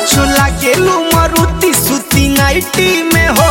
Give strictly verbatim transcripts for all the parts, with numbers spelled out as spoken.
साचो लागेलू मारुति सुती नाइटी में हो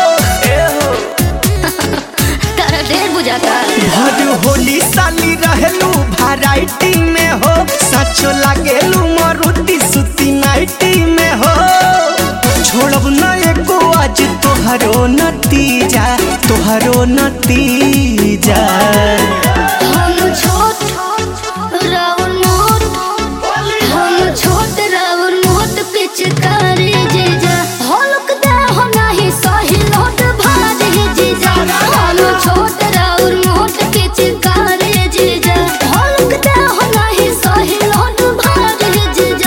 तारा ढेर बुझाता भर होली साली रहलू वैरायटी में हो साचो लागेलू मारुति सुती नाइटी में हो छोड़ब न एको आज तोहरो नतीजा तोहरो नतीजा हम छोट राउर मोट हम छोट राउर मोट पिचकारी जीजा हल्क दे हो नहीं सही लोट भारी जीजा हम छोट राउर मोट पिचकारी जीजा हल्क दे हो नहीं सही लोट भारी जीजा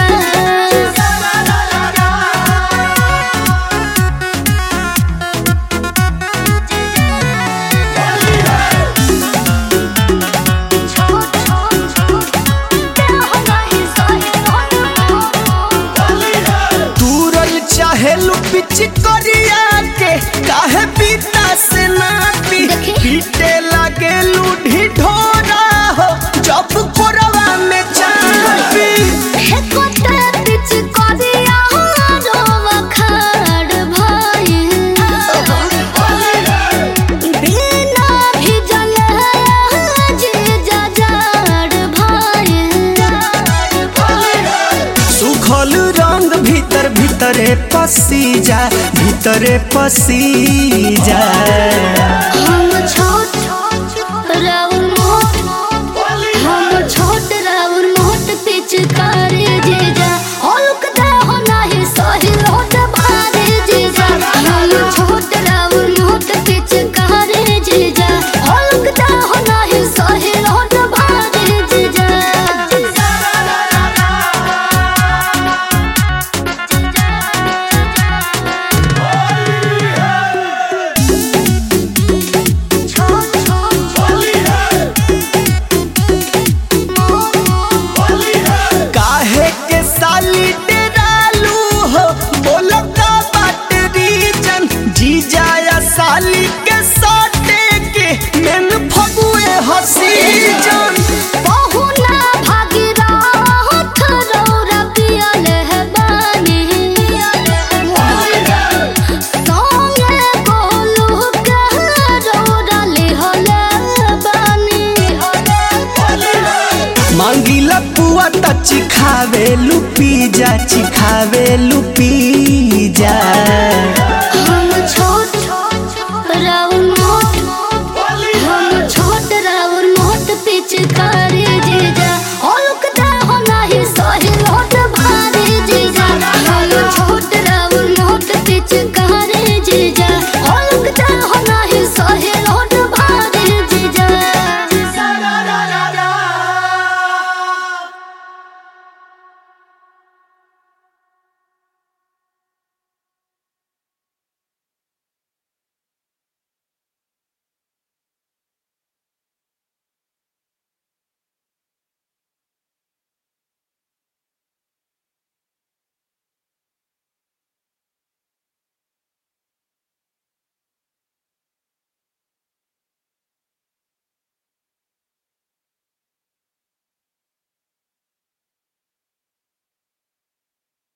हेलू पिच करिया के काहे पीता से नाती पीटे लागे लूढ़ी ढोरा हो जब कोरवा में चापी हे कोते पिच करिया रोवा खाड़ भाई बिना भी जले जीजा जाड़ भाई सुखल रंग भीतर भीतरे पसी जा भीतरे पसी जा हम छोट राउर मोट हम छोट राउर मोट पिचकारी जीजा हल्क दे हो नहीं सही लोट भारी जीजा हम छोट राउर मोट पिचकारी जीजा हल्क दे हो नहीं सही लोट भारी जीजा साली के साटे के मैन फगुए हसी जान बहुना भागीरथ रौरा पियल है बानी सोंगे गोलू के रौरा लिहल बानी मांगीला पुआ त चिखावे लुपी जा चिखावे लुपी जा हम